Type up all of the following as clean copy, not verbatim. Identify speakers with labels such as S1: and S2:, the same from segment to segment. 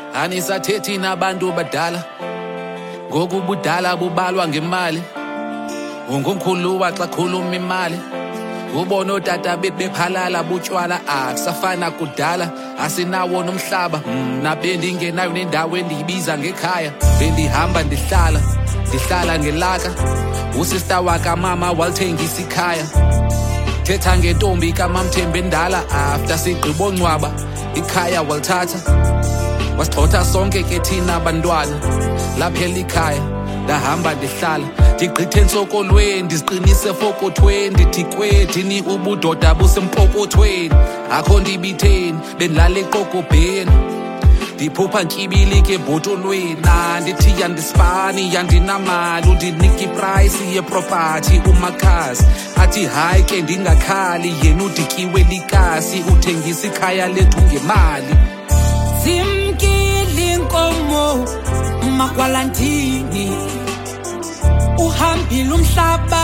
S1: Anisathethi nabantu badala ngoku ubudala bubalwa ngemali. Ungumkhuluwa xa khuluma imali. Ubona otata bethu bephalala butywala akusafana kudala. Asinawo nomhlaba mna bendingenayo nendawo endiyibiza ngekhaya. Bendihamba ndihlala ngelaka. Usista wakamama walithengisa ikhaya. Thetha ngentombi kaMamthembu endala after sigqibongcwaba ikhaya walithatha. Wasixhotha sonke ke thina bantwana laphela ikhaya. Ndahamba ndihlala ndigqithe entsokolweni ndiziqinise efokothweni ndithi kwedini ubudoda busempokothweni. Akho ndibitheni bendilala eqokobheni ndiphupha ntyibili ke ebhotolweni. Ndithi yandisipani yandinamali undinika iprayisi yepropathi umakhasi. Athi hayi ke ndingakhali yena udikiwe likasi uthengisa ikhaya lethu ngemali.
S2: Zimkile inkomo makwalantini uhambile umhlaba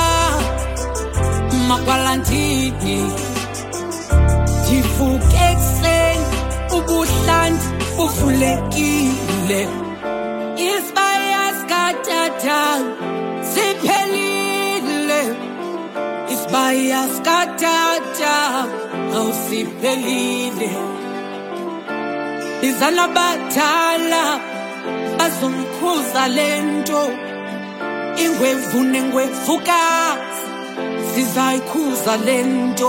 S2: makwalantini. Ndivuke ekuseni ubuhlanti buvulekile. Isibaya sikatata siphelile. Isibaya sikatata awusiphelile. Izana badala bazomkhuza lento. Ingwevu nengwevukazi zizayikhuza lento.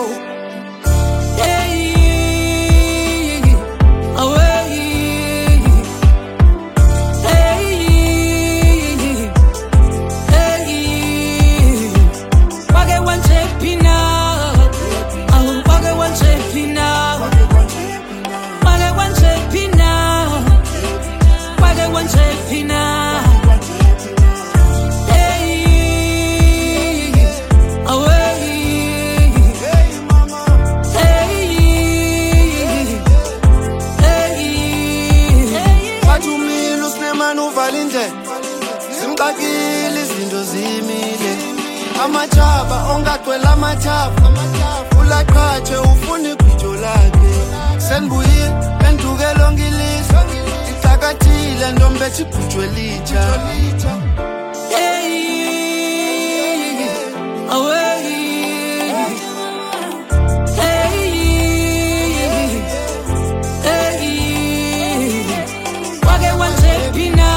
S2: Hey, away. Hey, hey. Wage wanchepina. Wage wanchepina. Wage wanchepina. Wage wanchepina.
S3: Simxakile izinto zimile. Amachaba ongathwela amachaba. Ulaqhatshe ufuna igwijo lakhe. Senibuyile benduke lonke ilizwe. Ixakathile ntombethi igwijo elitsha.
S2: Hey, away. Hey, hey. Wage wanchepina.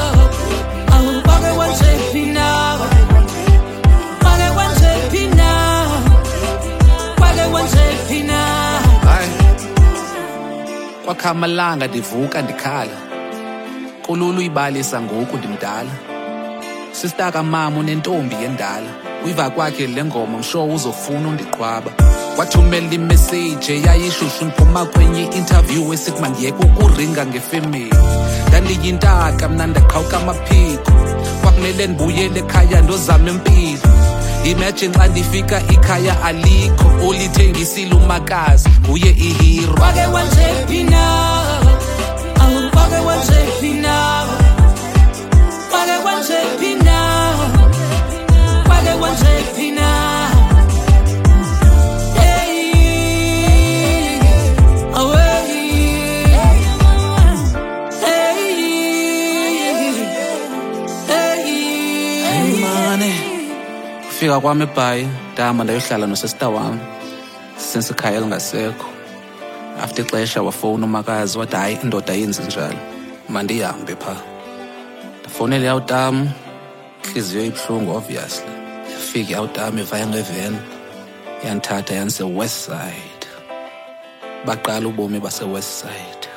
S1: Kwakhamalanga ndivuka ndikhala. Kululu ibalisa ngoku ndimdala. Sister kamama unentombi endala. Uyiva kwakhe le ngoma msho uzofuna undiqhwaba. Wathumela imessage yayishushu ndiphuma kwenye interview esithi mandiyeke ukuringa ngefemeli. Ndandiyintaka mna ndaqhawuka amaphiko. Kwakumele ndibuyele ekhaya ndozama impilo. Imagine xa ndifika ikhaya alikho. Ulithengisile umakazi nguye ihero.
S2: Wage wanchepina. Wage wanchepina. Wage wanchepina. Wage wanchepina. Hey, away. Hey, hey.
S1: Mane kufika kwami eBhayi ndahamba ndayohlala nosista wami sensikhaya elingasekho. After ixesha wafowuna umakazi wathi hayi indoda yenzi njalo mandihambe pha. Ndafonela yawutam inhliziyo ibuhlungu obviously. Yafika yawutam ivaya ngeveni yandithatha yandise West Side. Baqala ubomi base West Side.